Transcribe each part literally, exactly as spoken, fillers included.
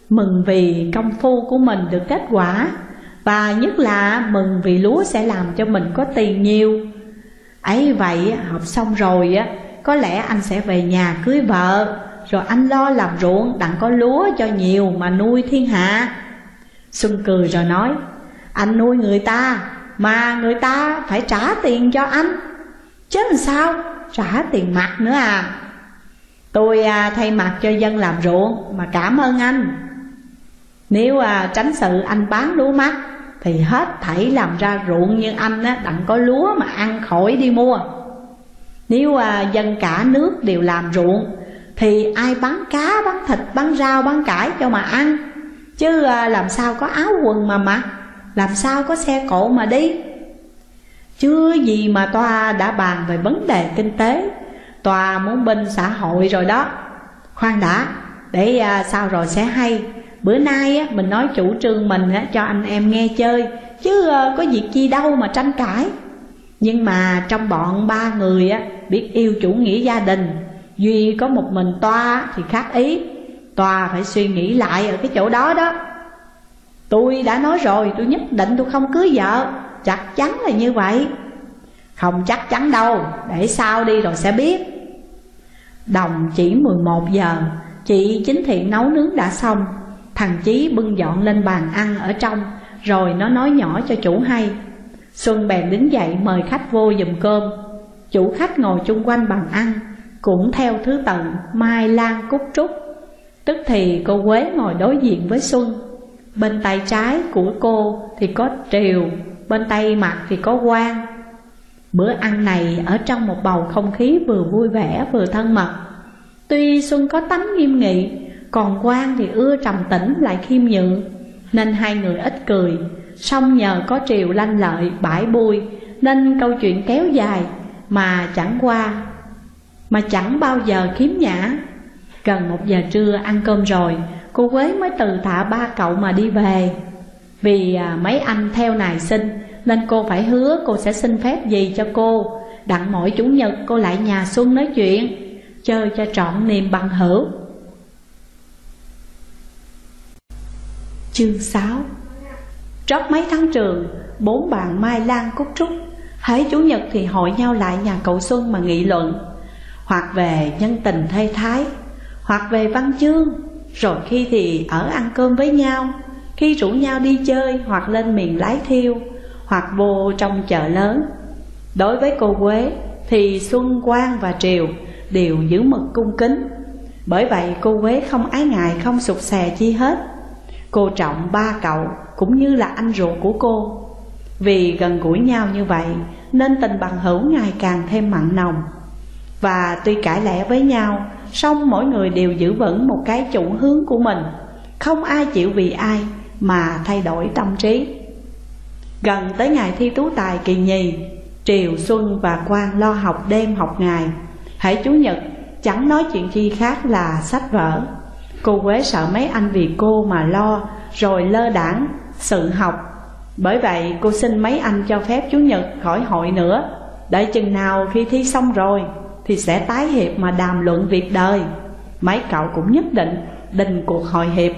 mừng vì công phu của mình được kết quả, và nhất là mừng vì lúa sẽ làm cho mình có tiền nhiều. Ấy vậy học xong rồi á, có lẽ anh sẽ về nhà cưới vợ, rồi anh lo làm ruộng đặng có lúa cho nhiều mà nuôi thiên hạ. Xuân cười rồi nói, anh nuôi người ta mà người ta phải trả tiền cho anh, chứ làm sao trả tiền mặt nữa à? Tôi à, thay mặt cho dân làm ruộng mà cảm ơn anh. Nếu à, tránh sự anh bán lúa mắc thì hết thảy làm ra ruộng như anh á, đặng có lúa mà ăn khỏi đi mua. Nếu à, dân cả nước đều làm ruộng thì ai bán cá, bán thịt, bán rau, bán cải cho mà ăn, chứ à, làm sao có áo quần mà mặc, làm sao có xe cộ mà đi. Chưa gì mà tòa đã bàn về vấn đề kinh tế, tòa muốn binh xã hội rồi đó. Khoan đã, để à, sao rồi sẽ hay. Bữa nay á, mình nói chủ trương mình á, cho anh em nghe chơi, chứ à, có việc chi đâu mà tranh cãi. Nhưng mà trong bọn ba người á, biết yêu chủ nghĩa gia đình, duy có một mình Toa thì khác ý. Toa phải suy nghĩ lại ở cái chỗ đó đó. Tôi đã nói rồi, tôi nhất định tôi không cưới vợ, chắc chắn là như vậy. Không chắc chắn đâu, để sau đi rồi sẽ biết. Đồng chỉ mười một giờ, chị Chính Thiện nấu nướng đã xong. Thằng Chí bưng dọn lên bàn ăn ở trong, rồi nó nói nhỏ cho chủ hay. Xuân bèn đứng dậy mời khách vô giùm cơm. Chủ khách ngồi chung quanh bàn ăn, cũng theo thứ tự Mai, Lan, Cúc, Trúc. Tức thì cô Quế ngồi đối diện với Xuân. Bên tay trái của cô thì có Triều, bên tay mặt thì có Quang. Bữa ăn này ở trong một bầu không khí vừa vui vẻ vừa thân mật. Tuy Xuân có tánh nghiêm nghị, còn Quang thì ưa trầm tĩnh lại khiêm nhượng, nên hai người ít cười. Song nhờ có Triều lanh lợi bãi bui, nên câu chuyện kéo dài mà chẳng qua Mà chẳng bao giờ khiếm nhã. Gần một giờ trưa ăn cơm rồi, cô Quế mới từ tạ ba cậu mà đi về. Vì à, mấy anh theo nài xin, nên cô phải hứa cô sẽ xin phép gì cho cô, đặng mỗi chủ nhật cô lại nhà Xuân nói chuyện, chơi cho trọn niềm bằng hữu. Chương sáu. Trót mấy tháng trường, bốn bạn Mai, Lan, Cúc, Trúc hễ chủ nhật thì hội nhau lại nhà cậu Xuân mà nghị luận, hoặc về nhân tình thê thái, hoặc về văn chương. Rồi khi thì ở ăn cơm với nhau, khi rủ nhau đi chơi, hoặc lên miền lái thiêu, hoặc vô trong chợ lớn. Đối với cô Quế thì Xuân, Quang và Triều đều giữ mực cung kính. Bởi vậy cô Quế không ái ngại, không sụt sè chi hết. Cô trọng ba cậu cũng như là anh ruột của cô. Vì gần gũi nhau như vậy nên tình bằng hữu ngày càng thêm mặn nồng. Và tuy cãi lẽ với nhau, song mỗi người đều giữ vững một cái chủ hướng của mình, không ai chịu vì ai mà thay đổi tâm trí. Gần tới ngày thi tú tài kỳ nhì, Triều, Xuân và Quang lo học đêm học ngày. Hễ chủ nhật chẳng nói chuyện chi khác là sách vở. Cô Quế sợ mấy anh vì cô mà lo rồi lơ đãng sự học. Bởi vậy cô xin mấy anh cho phép chủ nhật khỏi hội nữa. Đợi chừng nào khi thi xong rồi thì sẽ tái hiệp mà đàm luận việc đời. Mấy cậu cũng nhất định đình cuộc hội hiệp.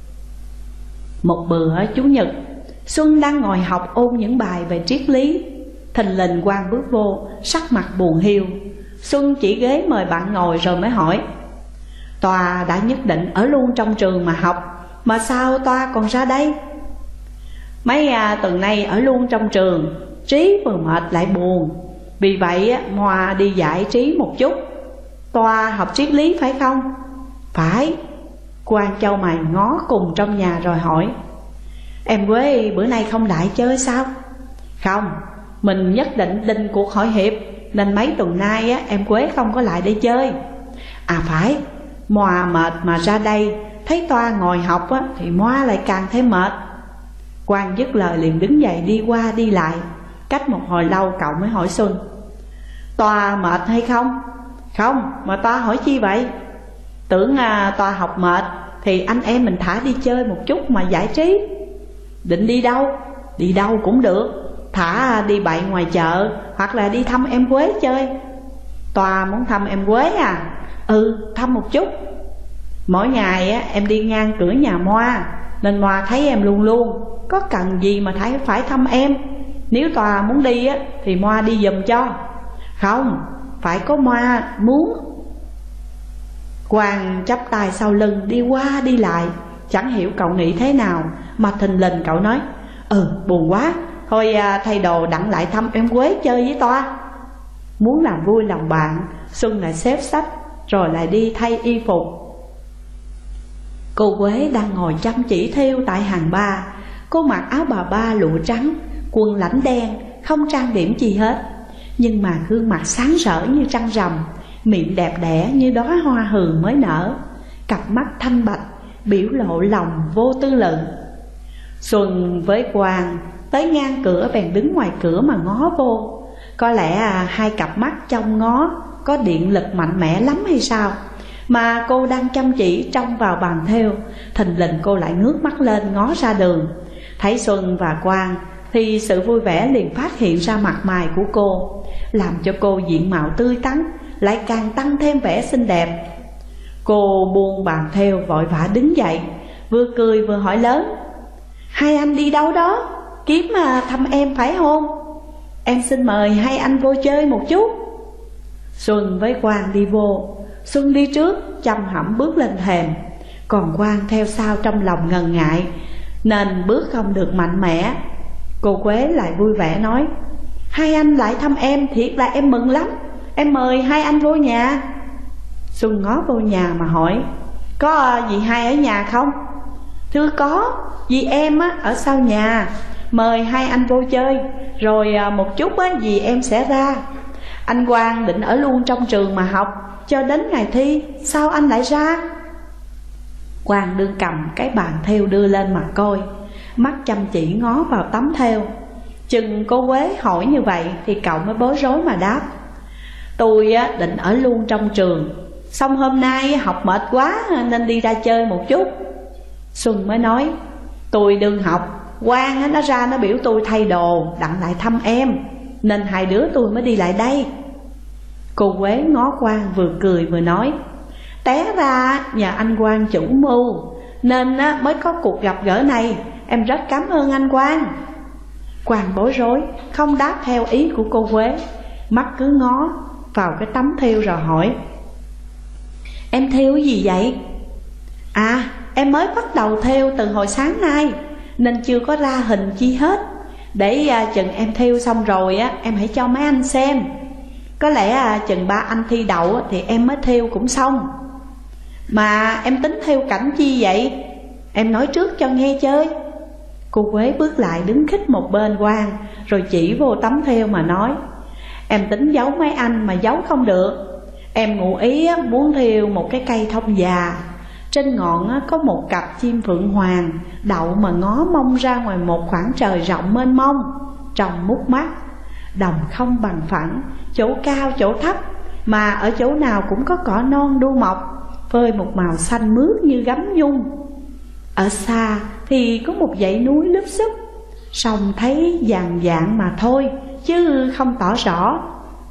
Một bữa chủ nhật, Xuân đang ngồi học ôn những bài về triết lý. Thình lình Quang bước vô, sắc mặt buồn hiu. Xuân chỉ ghế mời bạn ngồi rồi mới hỏi, Toa đã nhất định ở luôn trong trường mà học, mà sao Toa còn ra đây? Mấy à, tuần nay ở luôn trong trường, Trí vừa mệt lại buồn. Vì vậy Hòa đi giải trí một chút. Toa học triết lý phải không? Phải. Quang châu mày ngó cùng trong nhà rồi hỏi, Em Quế bữa nay không lại chơi sao? Không, mình nhất định đinh cuộc hội hiệp, nên mấy tuần nay á, em Quế không có lại để chơi. À phải, Moa mệt mà ra đây, thấy Toa ngồi học á, thì Moa lại càng thêm mệt. Quang dứt lời liền đứng dậy đi qua đi lại. Cách một hồi lâu cậu mới hỏi Xuân, Toa mệt hay không? Không, mà Toa hỏi chi vậy? Tưởng à, Toa học mệt thì anh em mình thả đi chơi một chút mà giải trí. Định đi đâu? Đi đâu cũng được, thả đi bậy ngoài chợ, hoặc là đi thăm em Quế chơi. Toa muốn thăm em Quế à? Ừ, thăm một chút. Mỗi ngày á, em đi ngang cửa nhà Moa, nên Moa thấy em luôn luôn. Có cần gì mà thấy phải thăm em. Nếu Tòa muốn đi á, thì Moa đi giùm cho. Không, phải có Moa muốn. Quang chắp tay sau lưng đi qua đi lại, chẳng hiểu cậu nghĩ thế nào, mà thình lình cậu nói: Ừ, buồn quá, thôi à, thay đồ đặng lại thăm em Quế chơi với Toa. Muốn làm vui lòng bạn, Xuân lại xếp sách rồi lại đi thay y phục. Cô Quế đang ngồi chăm chỉ thêu tại hàng ba. Cô mặc áo bà ba lụa trắng, quần lãnh đen, không trang điểm gì hết, nhưng mà gương mặt sáng rỡ như trăng rằm, miệng đẹp đẽ như đóa hoa hường mới nở, cặp mắt thanh bạch biểu lộ lòng vô tư lự. Xuân với Quang tới ngang cửa bèn đứng ngoài cửa mà ngó vô. Có lẽ à, hai cặp mắt trông ngó có điện lực mạnh mẽ lắm hay sao, mà cô đang chăm chỉ trông vào bàn thêu, thình lình cô lại ngước mắt lên ngó ra đường. Thấy Xuân và Quang thì sự vui vẻ liền phát hiện ra mặt mày của cô, làm cho cô diện mạo tươi tắn, lại càng tăng thêm vẻ xinh đẹp. Cô buông bàn thêu vội vã đứng dậy, vừa cười vừa hỏi lớn: Hai anh đi đâu đó? Kiếm mà thăm em phải không? Em xin mời hai anh vô chơi một chút. Xuân với Quang đi vô. Xuân đi trước, chăm hẩm bước lên thềm, còn Quang theo sau trong lòng ngần ngại, nên bước không được mạnh mẽ. Cô Quế lại vui vẻ nói: Hai anh lại thăm em, thiệt là em mừng lắm. Em mời hai anh vô nhà. Xuân ngó vô nhà mà hỏi: Có dì hai ở nhà không? Thưa có, dì em á, ở sau nhà. Mời hai anh vô chơi, rồi một chút á, dì em sẽ ra. Anh Quang định ở luôn trong trường mà học cho đến ngày thi, sao anh lại ra? Quang đương cầm cái bàn thêu đưa lên mà coi, mắt chăm chỉ ngó vào tấm thêu. Chừng cô Quế hỏi như vậy thì cậu mới bối rối mà đáp: Tôi á, định ở luôn trong trường, xong hôm nay học mệt quá nên đi ra chơi một chút. Xuân mới nói: Tôi đương học, Quang á, nó ra nó biểu tôi thay đồ đặng lại thăm em, nên hai đứa tôi mới đi lại đây. Cô Quế ngó Quang vừa cười vừa nói: Té ra nhờ anh Quang chủ mưu nên mới có cuộc gặp gỡ này, em rất cảm ơn anh Quang. Quang bối rối, không đáp theo ý của cô Quế, mắt cứ ngó vào cái tấm thêu rồi hỏi: Em thêu gì vậy? À, em mới bắt đầu thêu từ hồi sáng nay, nên chưa có ra hình chi hết. Để à, chừng em thêu xong rồi á, em hãy cho mấy anh xem. Có lẽ à, chừng ba anh thi đậu á, thì em mới thêu cũng xong. Mà em tính thêu cảnh chi vậy? Em nói trước cho nghe chơi. Cô Quế bước lại đứng khích một bên Quang, rồi chỉ vô tấm thêu mà nói: Em tính giấu mấy anh mà giấu không được. Em ngụ ý á, muốn thêu một cái cây thông già, trên ngọn á, có một cặp chim phượng hoàng đậu mà ngó mông ra ngoài một khoảng trời rộng mênh mông, trông mút mắt. Đồng không bằng phẳng, chỗ cao chỗ thấp, mà ở chỗ nào cũng có cỏ non đu mọc, phơi một màu xanh mướt như gấm nhung. Ở xa thì có một dãy núi lúp xúp, song thấy vàng vạn mà thôi, chứ không tỏ rõ.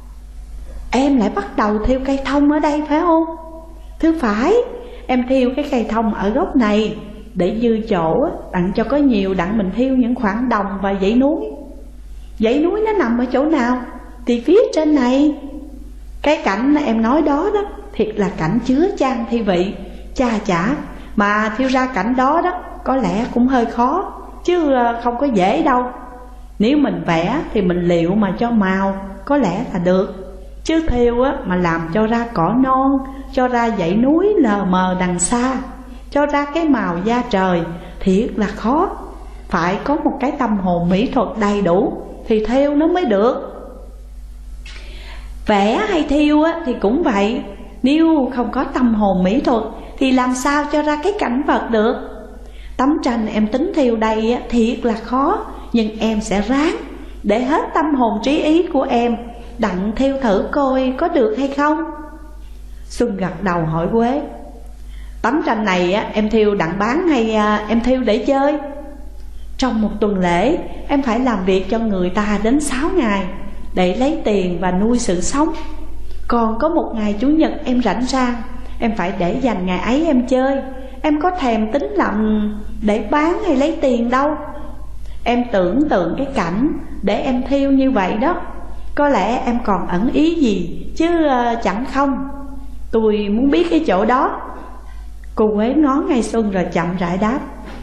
Em lại bắt đầu thêu cây thông ở đây phải không? Thưa phải, em thêu cái cây thông ở góc này, để dư chỗ đặng cho có nhiều đặng mình thêu những khoảng đồng và dãy núi. Dãy núi nó nằm ở chỗ nào? Thì phía trên này. Cái cảnh em nói đó đó, thiệt là cảnh chứa chan thi vị. Cha chả, mà thiêu ra cảnh đó đó có lẽ cũng hơi khó, chứ không có dễ đâu. Nếu mình vẽ thì mình liệu mà cho màu có lẽ là được, chứ thiêu á, mà làm cho ra cỏ non, cho ra dãy núi lờ mờ đằng xa, cho ra cái màu da trời, thiệt là khó. Phải có một cái tâm hồn mỹ thuật đầy đủ thì thiêu nó mới được. Vẽ hay thiêu á, thì cũng vậy, nếu không có tâm hồn mỹ thuật thì làm sao cho ra cái cảnh vật được. Tấm tranh em tính thiêu đây á, thiệt là khó, nhưng em sẽ ráng để hết tâm hồn trí ý của em, đặng thiêu thử coi có được hay không. Xuân gật đầu hỏi Quế: Tấm tranh này á, em thiêu đặng bán hay à, em thiêu để chơi? Trong một tuần lễ em phải làm việc cho người ta đến sáu ngày để lấy tiền và nuôi sự sống. Còn có một ngày Chủ nhật em rảnh rang, em phải để dành ngày ấy em chơi. Em có thèm tính làm để bán hay lấy tiền đâu. Em tưởng tượng cái cảnh để em thiêu như vậy đó. Có lẽ em còn ẩn ý gì chứ uh, chẳng không. Tôi muốn biết cái chỗ đó. Cô Quế ngó ngay Xuân rồi chậm rãi đáp: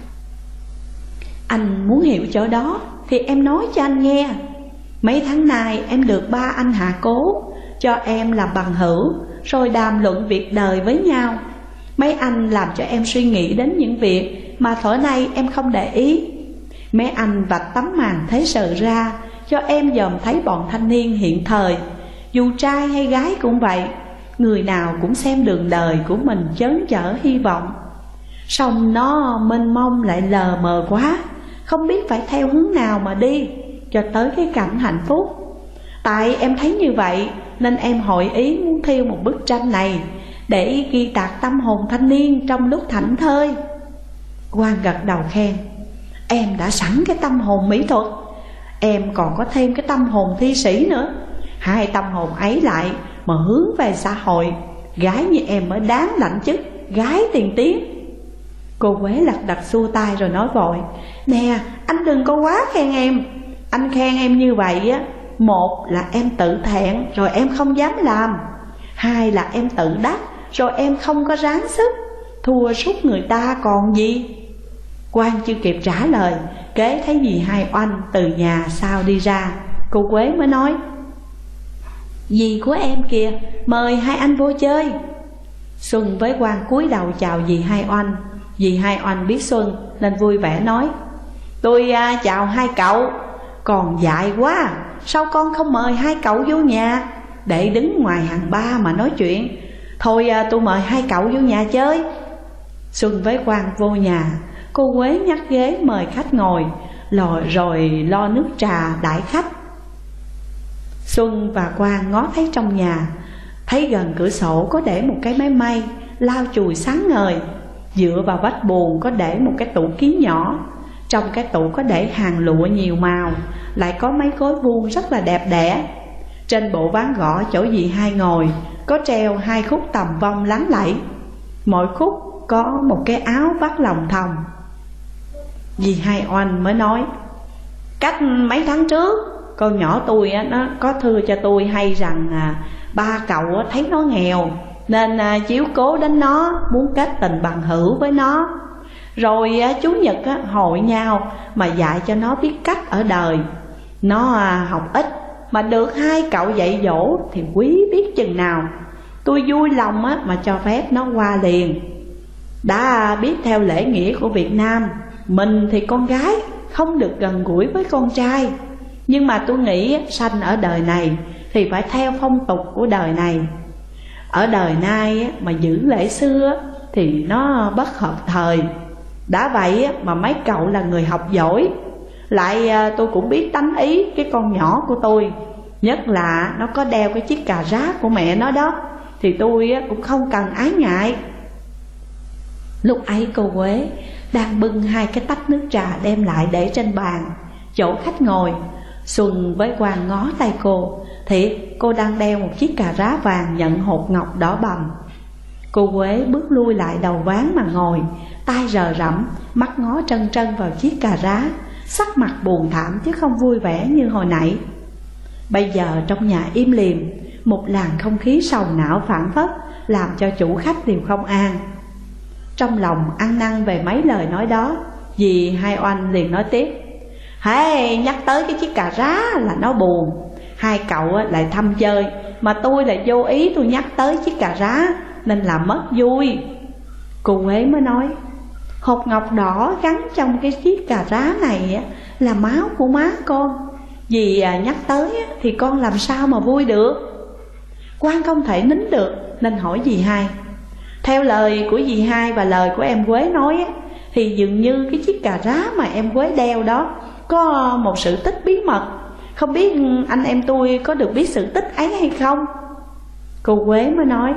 Anh muốn hiểu chỗ đó thì em nói cho anh nghe. Mấy tháng nay em được ba anh hạ cố cho em làm bằng hữu, rồi đàm luận việc đời với nhau. Mấy anh làm cho em suy nghĩ đến những việc mà thuở nay em không để ý. Mấy anh vạch tấm màn thế sự ra cho em dòm thấy bọn thanh niên hiện thời, dù trai hay gái cũng vậy, người nào cũng xem đường đời của mình chớn chở hy vọng. Song nó mênh mông lại lờ mờ quá, không biết phải theo hướng nào mà đi cho tới cái cảnh hạnh phúc. Tại em thấy như vậy nên em hội ý muốn thiêu một bức tranh này để ghi tạc tâm hồn thanh niên trong lúc thảnh thơi. Quang gật đầu khen: Em đã sẵn cái tâm hồn mỹ thuật, em còn có thêm cái tâm hồn thi sĩ nữa. Hai tâm hồn ấy lại mà hướng về xã hội, gái như em mới đáng lãnh chức gái tiền tiến. Cô Quế lật đật xua tay rồi nói vội: Nè, anh đừng có quá khen em. Anh khen em như vậy á, một là em tự thẹn rồi em không dám làm, hai là em tự đắc rồi em không có ráng sức, thua sút người ta còn gì. Quang chưa kịp trả lời, kế thấy dì Hai Oanh từ nhà sau đi ra. Cô Quế mới nói: Dì của em kìa, mời hai anh vô chơi. Xuân với Quang cúi đầu chào dì Hai Oanh. Dì Hai Oanh biết Xuân nên vui vẻ nói: Tôi à, chào hai cậu. Còn dại quá, sao con không mời hai cậu vô nhà, để đứng ngoài hàng ba mà nói chuyện. Thôi à, tôi mời hai cậu vô nhà chơi. Xuân với Quang vô nhà. Cô Quế nhắc ghế mời khách ngồi, rồi, rồi lo nước trà đãi khách. Xuân và Quang ngó thấy trong nhà, thấy gần cửa sổ có để một cái máy may lau chùi sáng ngời. Dựa vào vách buồng có để một cái tủ kiến nhỏ. Trong cái tủ có để hàng lụa nhiều màu, lại có mấy gối vuông rất là đẹp đẽ. Trên bộ ván gõ chỗ dì Hai ngồi có treo hai khúc tầm vong láng lẫy, mỗi khúc có một cái áo vắt lòng thòng. Dì Hai Oanh mới nói: Cách mấy tháng trước, con nhỏ tôi á, nó có thưa cho tôi hay rằng à, ba cậu á, thấy nó nghèo nên à, chiếu cố đến nó, muốn kết tình bằng hữu với nó. Rồi à, Chủ nhật á, hội nhau mà dạy cho nó biết cách ở đời. Nó à, học ít mà được hai cậu dạy dỗ thì quý biết chừng nào. Tôi vui lòng á, mà cho phép nó qua liền. Đã biết theo lễ nghĩa của Việt Nam, mình thì con gái không được gần gũi với con trai. Nhưng mà tôi nghĩ sanh ở đời này thì phải theo phong tục của đời này. Ở đời nay mà giữ lễ xưa thì nó bất hợp thời. Đã vậy mà mấy cậu là người học giỏi, lại tôi cũng biết tánh ý cái con nhỏ của tôi, nhất là nó có đeo cái chiếc cà rá của mẹ nó đó, thì tôi cũng không cần ái ngại. Lúc ấy cô Quế đang bưng hai cái tách nước trà đem lại để trên bàn chỗ khách ngồi. Xuân với Quang ngó tay cô, thiệt cô đang đeo một chiếc cà rá vàng nhận hột ngọc đỏ bầm. Cô Quế bước lui lại đầu ván mà ngồi, tay rờ rẫm, mắt ngó trân trân vào chiếc cà rá, sắc mặt buồn thảm chứ không vui vẻ như hồi nãy. Bây giờ trong nhà im lìm, một làn không khí sầu não phảng phất làm cho chủ khách đều không an. Trong lòng ăn năn về mấy lời nói đó, dì Hai Oanh liền nói tiếp: Hey, nhắc tới cái chiếc cà rá là nó buồn. Hai cậu lại thăm chơi, mà tôi lại vô ý tôi nhắc tới chiếc cà rá nên làm mất vui. Cô Quế mới nói: Hột ngọc đỏ gắn trong cái chiếc cà rá này là máu của má con. Dì nhắc tới thì con làm sao mà vui được. Quang không thể nín được nên hỏi dì Hai. Theo lời của dì Hai và lời của em Quế nói thì dường như cái chiếc cà rá mà em Quế đeo đó có một sự tích bí mật. Không biết anh em tôi có được biết sự tích ấy hay không? Cô Quế mới nói: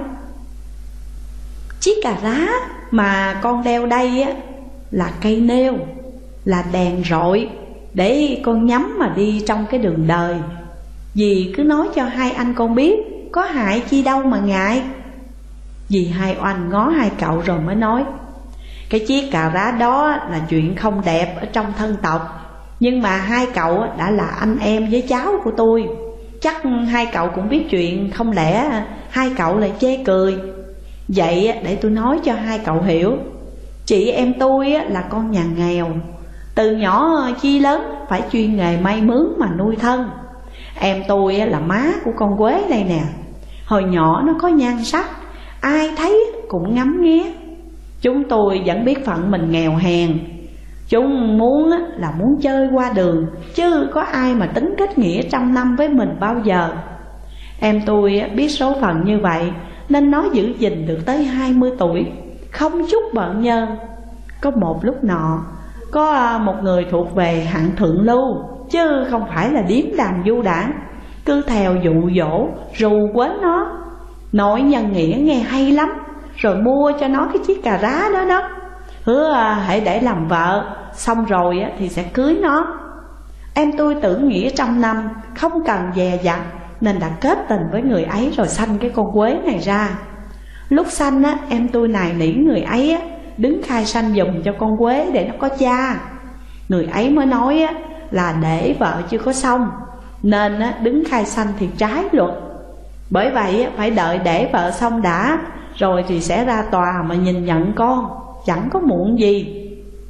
Chiếc cà rá mà con đeo đây á là cây nêu, là đèn rọi để con nhắm mà đi trong cái đường đời. Dì cứ nói cho hai anh con biết, có hại chi đâu mà ngại. Dì Hai Oanh ngó hai cậu rồi mới nói: cái chiếc cà rá đó là chuyện không đẹp ở trong thân tộc, nhưng mà hai cậu đã là anh em với cháu của tôi, chắc hai cậu cũng biết chuyện, không lẽ hai cậu lại chê cười. Vậy để tôi nói cho hai cậu hiểu. Chị em tôi là con nhà nghèo, từ nhỏ chi lớn phải chuyên nghề may mướn mà nuôi thân. Em tôi là má của con Quế đây nè. Hồi nhỏ nó có nhan sắc, ai thấy cũng ngắm nghía. Chúng tôi vẫn biết phận mình nghèo hèn. Chúng muốn là muốn chơi qua đường, chứ có ai mà tính kết nghĩa trăm năm với mình bao giờ. Em tôi biết số phận như vậy nên nó giữ gìn được tới hai mươi tuổi, không chút bận nhơ. Có một lúc nọ, có một người thuộc về hạng thượng lưu, chứ không phải là điếm đàm du đảng, cứ theo dụ dỗ rù quến nó, nói nhân nghĩa nghe hay lắm, rồi mua cho nó cái chiếc cà rá đó đó. Hứa hãy để làm vợ, xong rồi thì sẽ cưới nó. Em tôi tưởng nghĩa trăm năm, không cần dè dặt, nên đã kết tình với người ấy rồi sanh cái con Quế này ra. Lúc sanh á, em tôi nài nỉ người ấy á, đứng khai sanh giùm cho con Quế để nó có cha. Người ấy mới nói á, là để vợ chưa có xong, nên á, đứng khai sanh thì trái luật. Bởi vậy á, phải đợi để vợ xong đã, rồi thì sẽ ra tòa mà nhìn nhận con, chẳng có muộn gì.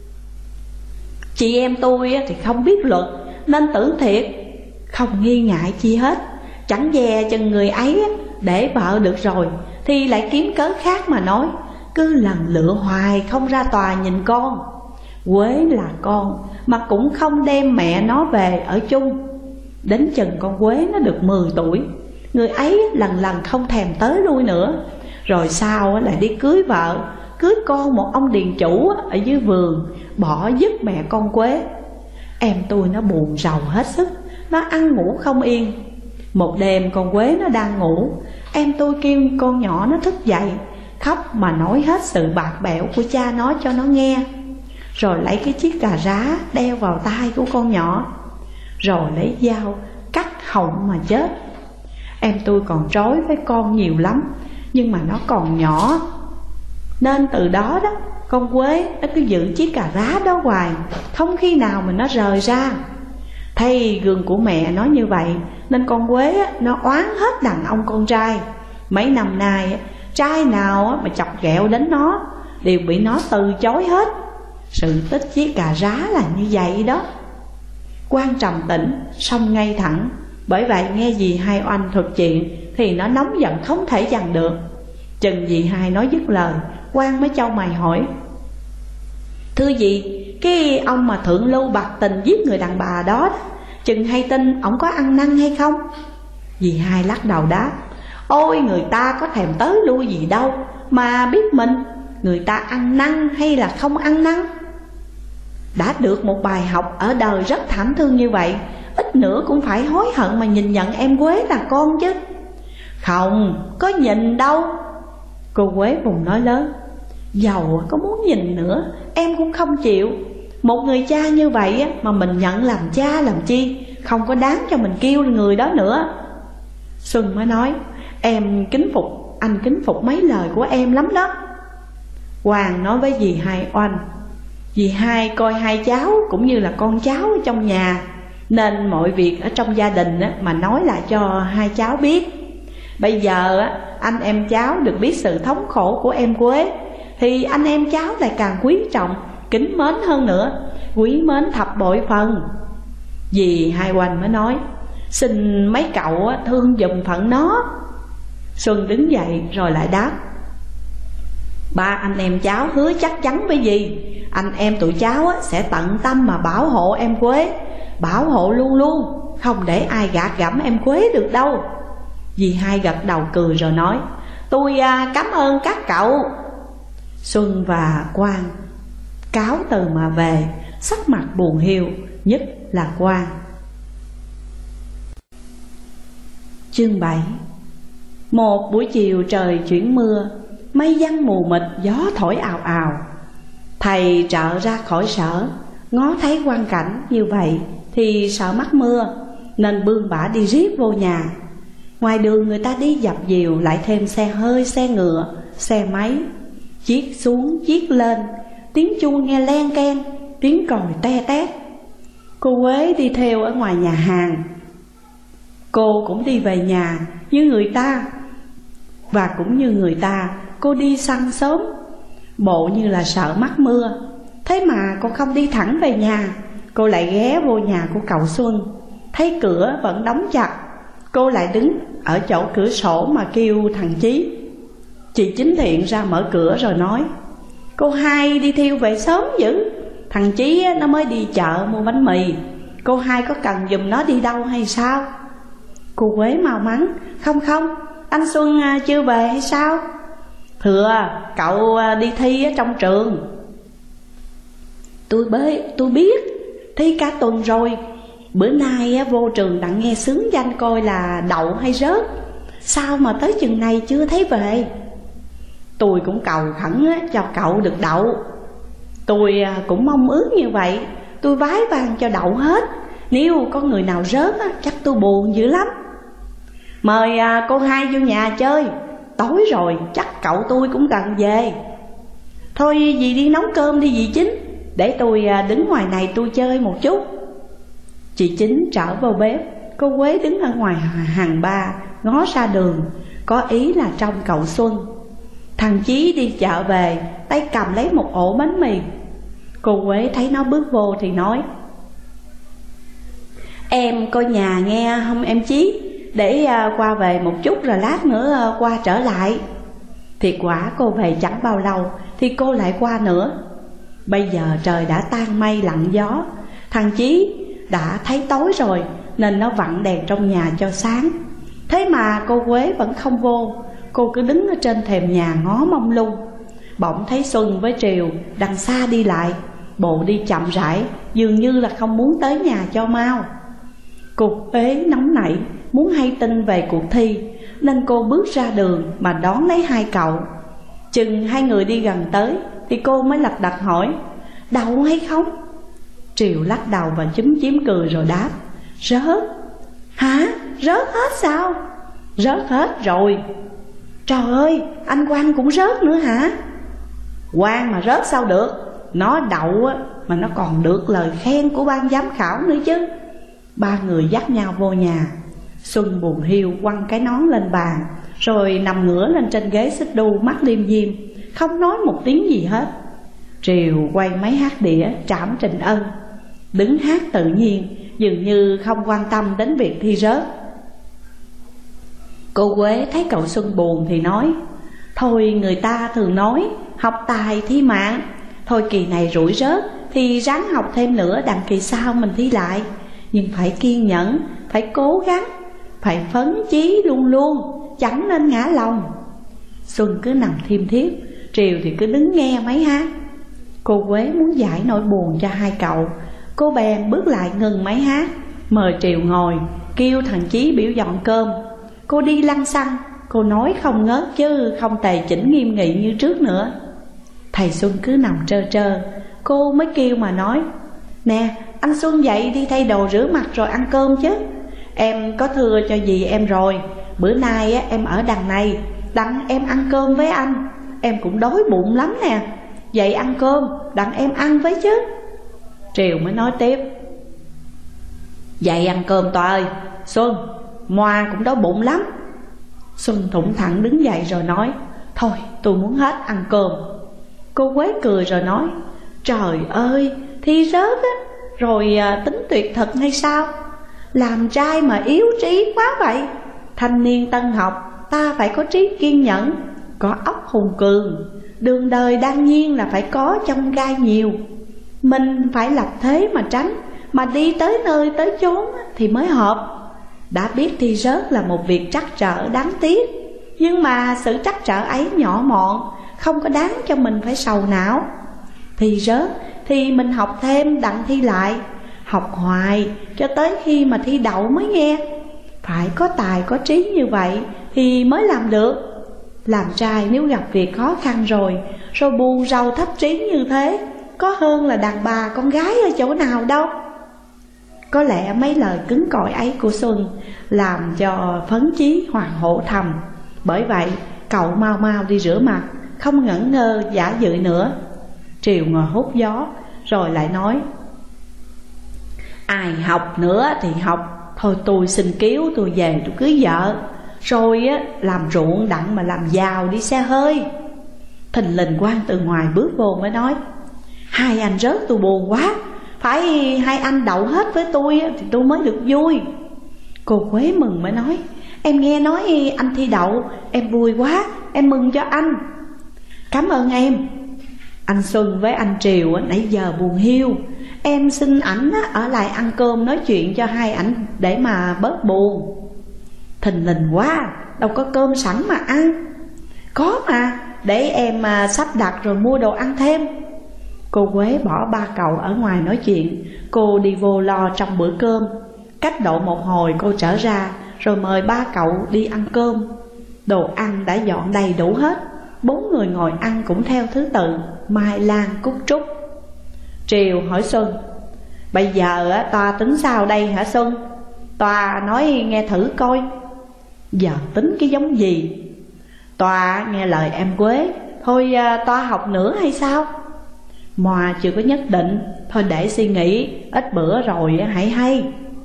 Chị em tôi á, thì không biết luật nên tưởng thiệt, không nghi ngại chi hết. Chẳng dè chừng người ấy á, để vợ được rồi thì lại kiếm cớ khác mà nói, cứ lần lựa hoài không ra tòa nhìn con. Quế là con mà cũng không đem mẹ nó về ở chung. Đến chừng con Quế nó được mười tuổi, người ấy lần lần không thèm tới lui nữa. Rồi sau lại đi cưới vợ, cưới con một ông điền chủ ở dưới vườn, bỏ dứt mẹ con Quế. Em tôi nó buồn rầu hết sức, nó ăn ngủ không yên. Một đêm con Quế nó đang ngủ, em tôi kêu con nhỏ nó thức dậy, khóc mà nói hết sự bạc bẽo của cha nó cho nó nghe. Rồi lấy cái chiếc cà rá đeo vào tai của con nhỏ, rồi lấy dao cắt họng mà chết. Em tôi còn trói với con nhiều lắm, nhưng mà nó còn nhỏ, nên từ đó đó con Quế nó cứ giữ chiếc cà rá đó hoài, không khi nào mà nó rời ra. Thấy gương của mẹ nó như vậy nên con Quế nó oán hết đàn ông con trai. Mấy năm nay trai nào mà chọc ghẹo đến nó đều bị nó từ chối hết. Sự tích chiếc cà rá là như vậy đó. Quan trầm tĩnh, xong ngay thẳng. Bởi vậy nghe dì Hai Oanh thuật chuyện thì nó nóng giận không thể dằn được. Chừng dì Hai nói dứt lời, Quang mới chau mày hỏi: thưa dì, cái ông mà thượng lưu bạc tình giết người đàn bà đó, chừng hay tin ổng có ăn năn hay không? Dì Hai lắc đầu đáp: ôi, người ta có thèm tới lui gì đâu mà biết mình, người ta ăn năn hay là không ăn năn. Đã được một bài học ở đời rất thảm thương như vậy, ít nữa cũng phải hối hận mà nhìn nhận em Quế là con chứ. Không, có nhìn đâu. Cô Quế vùng nói lớn: dầu có muốn nhìn nữa em cũng không chịu. Một người cha như vậy mà mình nhận làm cha làm chi, không có đáng cho mình kêu người đó nữa. Xuân mới nói: em kính phục, anh kính phục mấy lời của em lắm đó. Hoàng nói với dì Hai Oanh: dì Hai coi hai cháu cũng như là con cháu ở trong nhà, nên mọi việc ở trong gia đình mà nói lại cho hai cháu biết. Bây giờ anh em cháu được biết sự thống khổ của em Quế, thì anh em cháu lại càng quý trọng, kính mến hơn nữa, quý mến thập bội phần. Dì Hai Oanh mới nói: xin mấy cậu thương giùm phận nó. Xuân đứng dậy rồi lại đáp: ba anh em cháu hứa chắc chắn với dì, anh em tụi cháu sẽ tận tâm mà bảo hộ em Quế, bảo hộ luôn luôn, không để ai gạt gẫm em Quế được đâu. Dì Hai gật đầu cười rồi nói: tôi cảm ơn các cậu. Xuân và Quang cáo từ mà về, sắc mặt buồn hiu, nhất là Quang. Chương bảy. Một buổi chiều trời chuyển mưa, mây giăng mù mịt, gió thổi ào ào. Thầy trợ ra khỏi sở, ngó thấy quang cảnh như vậy thì sợ mắc mưa, nên bươn bả đi riết vô nhà. Ngoài đường người ta đi dập dìu, lại thêm xe hơi xe ngựa, xe máy, chiếc xuống chiếc lên, tiếng chuông nghe len keng, tiếng còi te tét. Cô Quế đi theo ở ngoài nhà hàng. Cô cũng đi về nhà như người ta, và cũng như người ta, cô đi săn sớm, bộ như là sợ mắc mưa. Thế mà cô không đi thẳng về nhà, cô lại ghé vô nhà của cậu Xuân. Thấy cửa vẫn đóng chặt, cô lại đứng ở chỗ cửa sổ mà kêu thằng Chí. Chị Chính Thiện ra mở cửa rồi nói: cô Hai đi thiêu về sớm dữ, thằng Chí nó mới đi chợ mua bánh mì, cô Hai có cần giùm nó đi đâu hay sao? Cô Quế mau mắn: không không, anh Xuân chưa về hay sao? Thưa, cậu đi thi ở trong trường. Tôi bế, tôi biết, thi cả tuần rồi. Bữa nay vô trường đặng nghe xướng danh coi là đậu hay rớt, sao mà tới chừng này chưa thấy về? Tôi cũng cầu khẩn cho cậu được đậu. Tôi cũng mong ước như vậy, tôi vái vang cho đậu hết. Nếu có người nào rớt chắc tôi buồn dữ lắm. Mời cô Hai vô nhà chơi, tối rồi chắc cậu tôi cũng cần về. Thôi dì đi nấu cơm đi dì Chính, để tôi đứng ngoài này tôi chơi một chút. Chị Chính trở vào bếp, cô Quế đứng ở ngoài hàng ba ngó ra đường, có ý là trông cậu Xuân. Thằng Chí đi chợ về, tay cầm lấy một ổ bánh mì. Cô Quế thấy nó bước vô thì nói: em coi nhà nghe không em Chí, để qua về một chút rồi lát nữa qua trở lại. Thiệt quả cô về chẳng bao lâu thì cô lại qua nữa. Bây giờ trời đã tan mây lặng gió. Thằng Chí đã thấy tối rồi nên nó vặn đèn trong nhà cho sáng. Thế mà cô Quế vẫn không vô. Cô cứ đứng ở trên thềm nhà ngó mông lung. Bỗng thấy Xuân với Triều đằng xa đi lại, bộ đi chậm rãi, dường như là không muốn tới nhà cho mau. Cô Quế nóng nảy muốn hay tin về cuộc thi, nên cô bước ra đường mà đón lấy hai cậu. Chừng hai người đi gần tới thì cô mới lật đật hỏi: đậu hay không? Triều lắc đầu và chúm chím cười rồi đáp: rớt. Hả? Rớt hết sao? Rớt hết rồi. Trời ơi, anh Quang cũng rớt nữa hả? Quang mà rớt sao được, nó đậu mà nó còn được lời khen của ban giám khảo nữa chứ. Ba người dắt nhau vô nhà. Xuân buồn hiu quăng cái nón lên bàn, rồi nằm ngửa lên trên ghế xích đu, mắt liêm diêm, không nói một tiếng gì hết. Triều quay máy hát đĩa Trảm Trình Ân, đứng hát tự nhiên, dường như không quan tâm đến việc thi rớt. Cô Quế thấy cậu Xuân buồn thì nói: thôi người ta thường nói học tài thi mạng, thôi kỳ này rủi rớt thì ráng học thêm nữa, đặng kỳ sau mình thi lại. Nhưng phải kiên nhẫn, phải cố gắng, phải phấn chí luôn luôn, chẳng nên ngã lòng. Xuân cứ nằm thiêm thiếp, Triều thì cứ đứng nghe máy hát. Cô Quế muốn giải nỗi buồn cho hai cậu. Cô bèn bước lại ngừng máy hát, mời Triều ngồi, kêu thằng Chí biểu dọn cơm. Cô đi lăng xăng, cô nói không ngớt chứ không tề chỉnh nghiêm nghị như trước nữa. Thầy Xuân cứ nằm trơ trơ. Cô mới kêu mà nói: nè, anh Xuân dậy đi thay đồ rửa mặt rồi ăn cơm chứ. Em có thưa cho dì em rồi, bữa nay em ở đằng này, đặng em ăn cơm với anh. Em cũng đói bụng lắm nè, dậy ăn cơm, đặng em ăn với chứ. Triều mới nói tiếp: dậy ăn cơm Toa ơi. Xuân, Moa cũng đói bụng lắm. Xuân thủng thẳng đứng dậy rồi nói: thôi tôi muốn hết ăn cơm. Cô Quế cười rồi nói: trời ơi, thi rớt á, rồi à, tính tuyệt thực hay sao? Làm trai mà yếu trí quá vậy. Thanh niên tân học, ta phải có trí kiên nhẫn, có óc hùng cường. Đường đời đương nhiên là phải có chông gai nhiều. Mình phải lập thế mà tránh, mà đi tới nơi tới chốn thì mới hợp. Đã biết thi rớt là một việc trắc trở đáng tiếc, nhưng mà sự trắc trở ấy nhỏ mọn, không có đáng cho mình phải sầu não. Thi rớt thì mình học thêm đặng thi lại, học hoài cho tới khi mà thi đậu mới nghe. Phải có tài có trí như vậy thì mới làm được. Làm trai nếu gặp việc khó khăn rồi, rồi buồn rầu thất trí như thế, có hơn là đàn bà con gái ở chỗ nào đâu. Có lẽ mấy lời cứng cỏi ấy của Xuân làm cho phấn chí Hoàng hổ thầm. Bởi vậy cậu mau mau đi rửa mặt, không ngẩn ngơ giả dự nữa. Triều ngồi hút gió rồi lại nói: ai học nữa thì học, thôi tôi xin cứu tôi về tôi cưới vợ, rồi á làm ruộng đặng mà làm giàu đi xe hơi. Thình lình Quang từ ngoài bước vô mới nói: hai anh rớt tôi buồn quá, phải hai anh đậu hết với tôi thì tôi mới được vui. Cô Quế mừng mới nói: em nghe nói anh thi đậu, em vui quá, em mừng cho anh. Cảm ơn em. Anh Xuân với anh Triều nãy giờ buồn hiu, em xin ảnh ở lại ăn cơm nói chuyện cho hai ảnh để mà bớt buồn. Thình lình quá, đâu có cơm sẵn mà ăn. Có mà, để em sắp đặt rồi mua đồ ăn thêm. Cô Quế bỏ ba cậu ở ngoài nói chuyện, cô đi vô lo trong bữa cơm. Cách độ một hồi cô trở ra, rồi mời ba cậu đi ăn cơm. Đồ ăn đã dọn đầy đủ hết, bốn người ngồi ăn cũng theo thứ tự Mai Lan, Cúc Trúc. Triều hỏi Xuân: bây giờ toa tính sao đây hả Xuân? Toa nói nghe thử coi. Giờ tính cái giống gì? Toa nghe lời em Quế, thôi toa học nữa hay sao? Moa chưa có nhất định, thôi để suy nghĩ, ít bữa rồi hãy hay.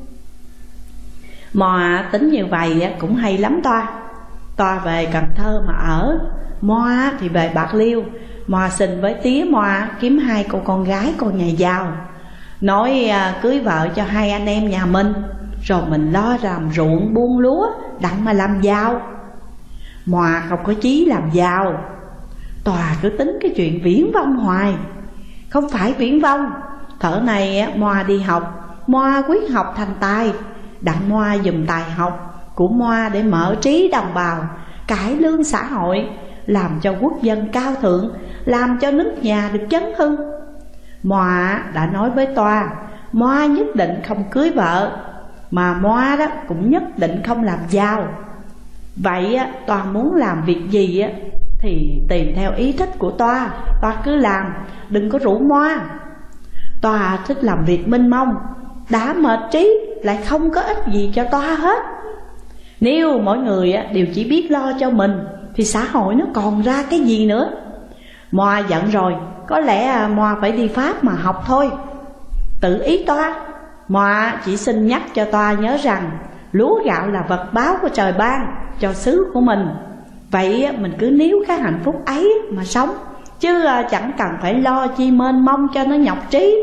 Moa tính như vậy cũng hay lắm Toa. Toa về Cần Thơ mà ở, Moa thì về Bạc Liêu. Moa xin với tía Moa kiếm hai cô con gái con nhà giàu, nói cưới vợ cho hai anh em nhà mình, rồi mình lo làm ruộng buôn lúa đặng mà làm giàu. Moa không có chí làm giàu. Toa cứ tính cái chuyện viễn vông hoài. Không phải viễn vông, thở này Moa đi học, Moa quyết học thành tài, đặng Moa dùng tài học của Moa để mở trí đồng bào, cải lương xã hội, làm cho quốc dân cao thượng, làm cho nước nhà được chấn hưng. Moa đã nói với Toa, Moa nhất định không cưới vợ, mà Moa đó cũng nhất định không làm giàu. Vậy Toa muốn làm việc gì thì tùy theo ý thích của Toa, Toa cứ làm, đừng có rủ Moa. Toa thích làm việc minh mông, đã mệt trí lại không có ích gì cho Toa hết. Nếu mỗi người đều chỉ biết lo cho mình thì xã hội nó còn ra cái gì nữa. Moa giận rồi, có lẽ Moa phải đi Pháp mà học thôi. Tự ý Toa. Moa chỉ xin nhắc cho Toa nhớ rằng lúa gạo là vật báo của trời ban cho xứ của mình. Vậy mình cứ níu cái hạnh phúc ấy mà sống, chứ chẳng cần phải lo chi mênh mông cho nó nhọc trí.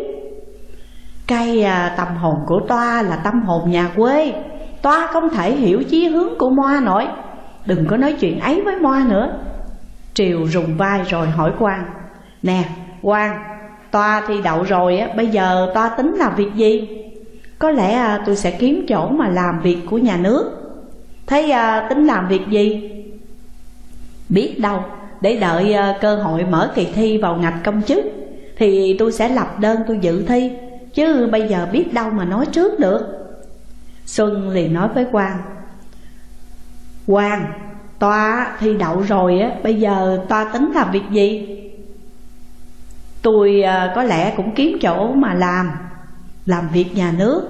Cái tâm hồn của Toa là tâm hồn nhà quê, Toa không thể hiểu chí hướng của Moa nổi. Đừng có nói chuyện ấy với Moa nữa. Triều rùng vai rồi hỏi Quang: nè Quang, Toa thi đậu rồi á, bây giờ Toa tính làm việc gì? Có lẽ tôi sẽ kiếm chỗ mà làm việc của nhà nước. Thế à, tính làm việc gì? Biết đâu, để đợi à, cơ hội mở kỳ thi vào ngạch công chức thì tôi sẽ lập đơn tôi dự thi, chứ bây giờ biết đâu mà nói trước được. Xuân liền nói với Quang: Quang, Toa thi đậu rồi á, bây giờ Toa tính làm việc gì? Tôi à, có lẽ cũng kiếm chỗ mà làm, làm việc nhà nước.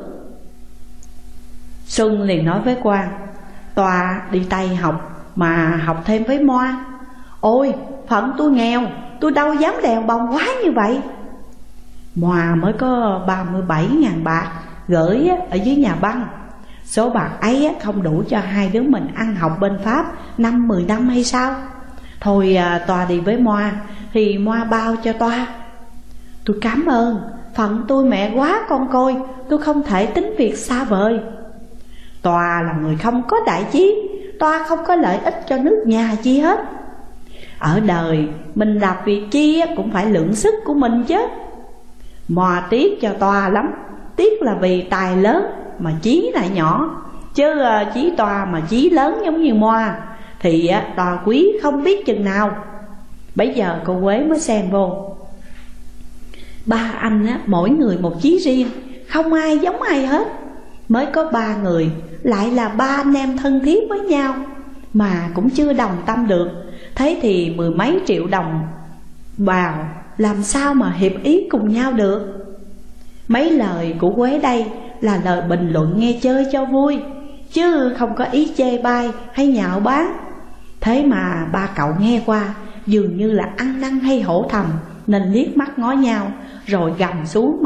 Xuân liền nói với Quang: Toa đi Tây học mà học thêm với Moa. Ôi, phận tôi nghèo, tôi đâu dám đèo bồng quá như vậy. Moa mới có ba mươi bảy ngàn bạc gửi ở dưới nhà băng. Số bạc ấy không đủ cho hai đứa mình ăn học bên Pháp năm mười năm hay sao? Thôi à, Toa đi với Moa thì Moa bao cho Toa. Tôi cảm ơn, phận tôi mẹ quá con coi, tôi không thể tính việc xa vời. Toa là người không có đại chí, Toa không có lợi ích cho nước nhà chi hết. Ở đời mình làm việc chi cũng phải lượng sức của mình chứ. Moa tiếc cho Toa lắm, tiếc là vì tài lớn mà chí lại nhỏ. Chứ chí Toa mà chí lớn giống như Moa thì Toa quý không biết chừng nào. Bây giờ cô Quế mới xen vô: Ba anh á, mỗi người một chí riêng, không ai giống ai hết. Mới có ba người, lại là ba anh em thân thiết với nhau, mà cũng chưa đồng tâm được. Thế thì mười mấy triệu đồng vào, làm sao mà hiệp ý cùng nhau được? Mấy lời của Quế đây là lời bình luận nghe chơi cho vui, chứ không có ý chê bai hay nhạo báng. Thế mà ba cậu nghe qua dường như là ăn năn hay hổ thầm, nên liếc mắt ngó nhau rồi gầm xuống